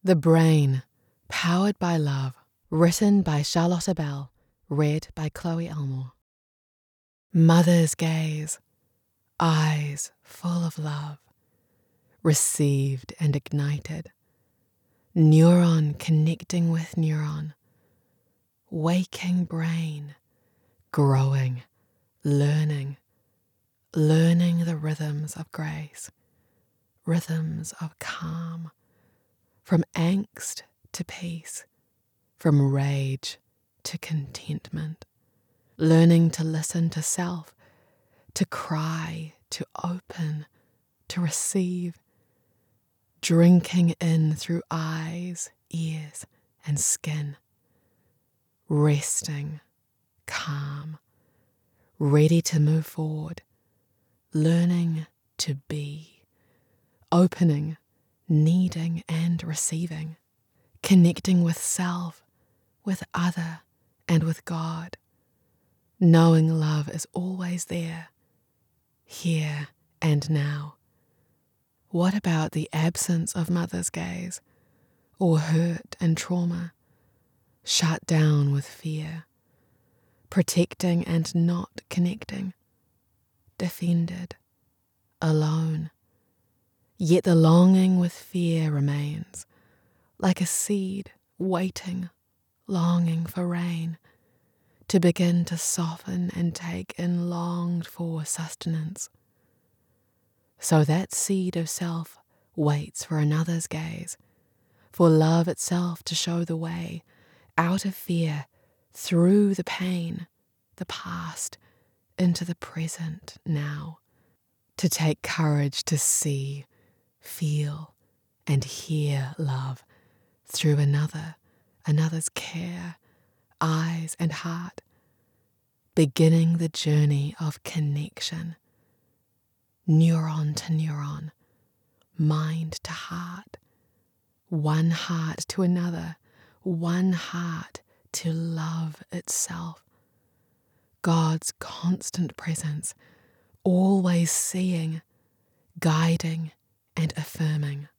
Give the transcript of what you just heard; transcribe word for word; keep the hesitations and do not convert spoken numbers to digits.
The Brain, Powered by Love, written by Charlotte Bell, read by Chloe Elmore. Mother's gaze, eyes full of love, received and ignited, neuron connecting with neuron, waking brain, growing, learning, learning the rhythms of grace, rhythms of calm, from angst to peace, from rage to contentment, learning to listen to self, to cry, to open, to receive, drinking in through eyes, ears, and skin, resting, calm, ready to move forward, learning to be, opening, needing and receiving, connecting with self, with other, and with God, knowing love is always there, here and now. What about the absence of mother's gaze, or hurt and trauma, shut down with fear, protecting and not connecting, defended, alone? Yet the longing with fear remains, like a seed waiting, longing for rain, to begin to soften and take in longed for sustenance. So that seed of self waits for another's gaze, for love itself to show the way, out of fear, through the pain, the past, into the present now, to take courage to see, feel, and hear love through another, another's care, eyes and heart, beginning the journey of connection, neuron to neuron, mind to heart, one heart to another, one heart to love itself. God's constant presence, always seeing, guiding, and affirming.